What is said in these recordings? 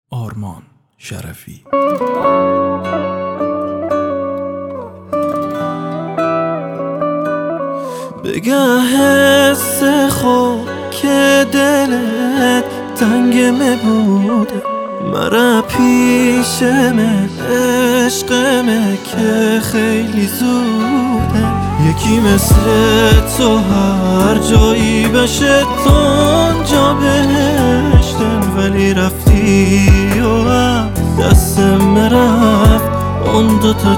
آرمان شرفی. بگه حس خوب که دلت تنگمه بوده، مرا پیشمه عشقمه که خیلی زوده. یکی مثل تو هر جایی بشه تو اونجا بهشتن، ولی رفتی و از دستم رفت اون دوتا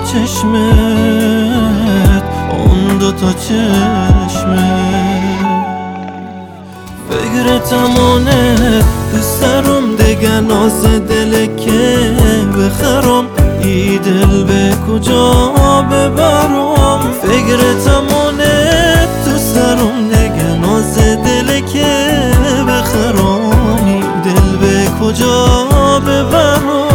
چشمت، اون دوتا چشمت. فکرتمونه بسرم دیگه ناز دل که بخرم، ای دل به کجا ببرم. فکرتمونه تو سرم دیگه ناز دل که بخرم، ای دل به کجا ببرم.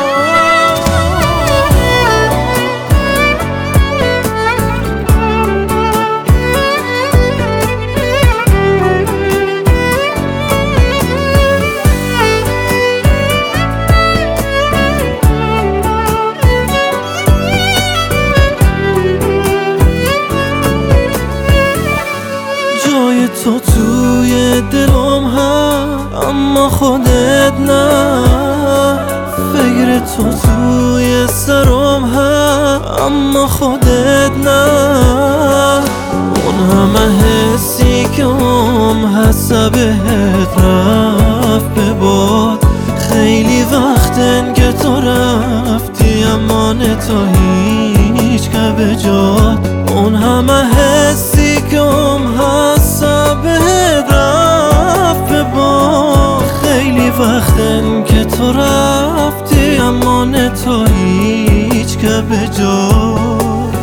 جای تو توی دلم هست اما خودت نه، فکر تو توی سرم هست اما خودت نه. اون همه حسی که هست بهت رفت به باد، خیلی وقتن که تو رفتی اما تو هیچ که به جاد. اون همه حسی که هست بهت رفت به باد، خیلی وقتن که تو رفتی اما تو هیچ که به جاد.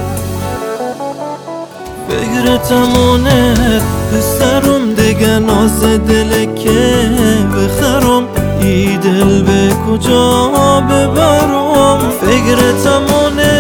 فکرتمونه بسرم دیگه ناز دل که بخرم، ای دل به کجا ببرم. فکرتمونه